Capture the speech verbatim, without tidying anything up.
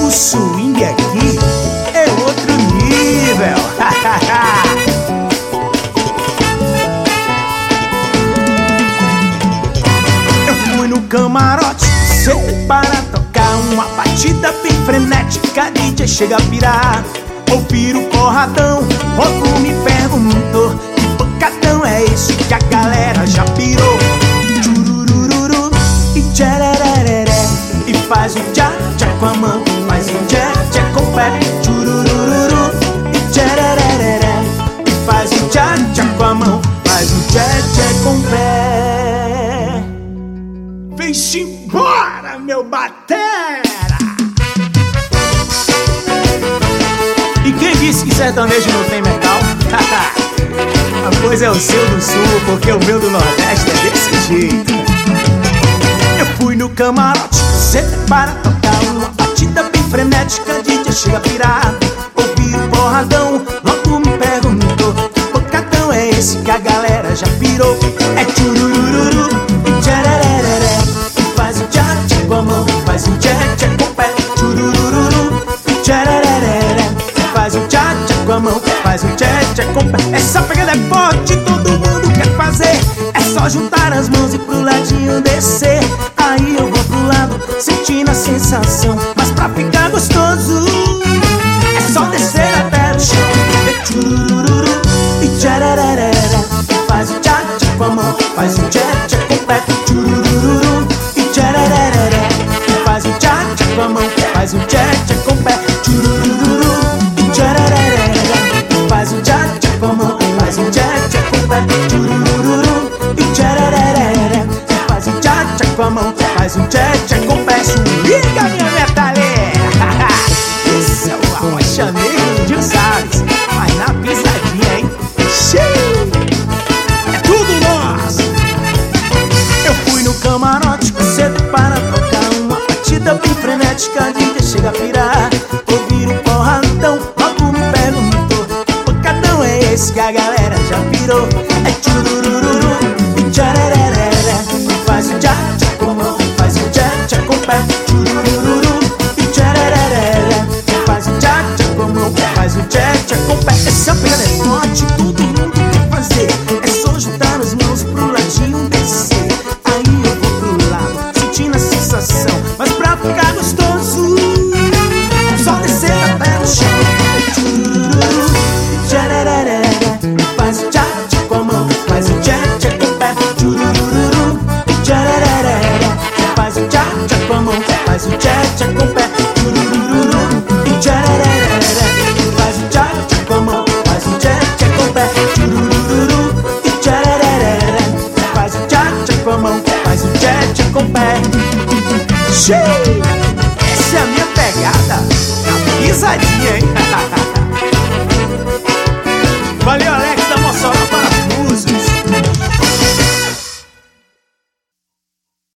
o swing aqui é outro nível. Eu fui no camarote cedo para tocar uma batida bem frenética, D J chega a pirar. Ouvir o porradão, logo me perguntou: que pancadão é esse que a galera já pirou? Chururururu e tcherereré, e faz o tchá tchá com a mão, faz o tchá tchá com o pé. Chururururu e tcherereré, e faz o tchá tchá com a mão, faz o tchá tchá com o pé. Vem-se embora, meu batera! E quem disse que sertanejo não tem metal? A coisa é o seu do sul, porque o meu do nordeste é desse jeito. Eu fui no camarote cedo para tocar uma batida bem frenética, D J chega a pirar. Ouvi o porradão, logo me perguntou: que bocadão é esse que a galera já pirou? É chururururu e tcherereré, e faz o tchá tchá com a mão, faz o tchá tchá com o pé. Chururururu e tcherereré, faz o tchá tchá com a mão, faz o tchá tchá com o pé. Essa pegada é forte, todo mundo quer fazer. É só juntar as mãos e pro ladinho descer. Aí eu vou pro lado, sentindo a sensação. Mas pra ficar gostoso é só descer até o chão. É churururu e tcherereré, faz o tchá tchá com a mão, faz o tchá tchá com o pé. Churururu e tcherereré, faz o tchá tchá com a mão, faz o tchá tchá com o pé. Churururu e tcherereré, faz o tchá tchá com a mão, faz o tchá tchá com o pé. Churururu e tcherereré, faz o tchá tchá com a mão, faz o tchá tchá com o pé. Liga, minha metaleira! Esse é o Arrochaneiro de Salles, mas na pisadinha, hein? Xiii! É tudo nosso! Eu fui no camarote cedo para tocar uma batida bem frenética, D J chega a pirar. Ouvir o porradão, logo me perguntou: que pancadão é esse que a galera já pirou? É chururururu e tcherereré, faz o tchá tchá com a mão, faz o tchá tchá com o pé. Chururururu e tcherereré, faz o tchá tchá com a mão, faz o tchá tchá com o pé. Essa pegada é forte, todo mundo quer fazer. É só juntar as mãos pro ladinho descer. Aí eu vou pro lado, sentindo a sensação. Mas pra ficar gostoso é só descer até o chão. Churururu e tcherereré, faz o tchá tchá com a mão, faz o tchá tchá com o pé. Churururu e tcherereré, faz o tchá tchá com a mão, faz o tchá tchá com o pé. Churururu e tcherereré, faz o tchá tchá com a mão, faz o tchá tchá com o pé. Churururu e tcherereré, faz o tchá tchá com a mão, faz o tchá tchá com o pé. Xiii! Essa é a minha pegada, na pisadinha, hein?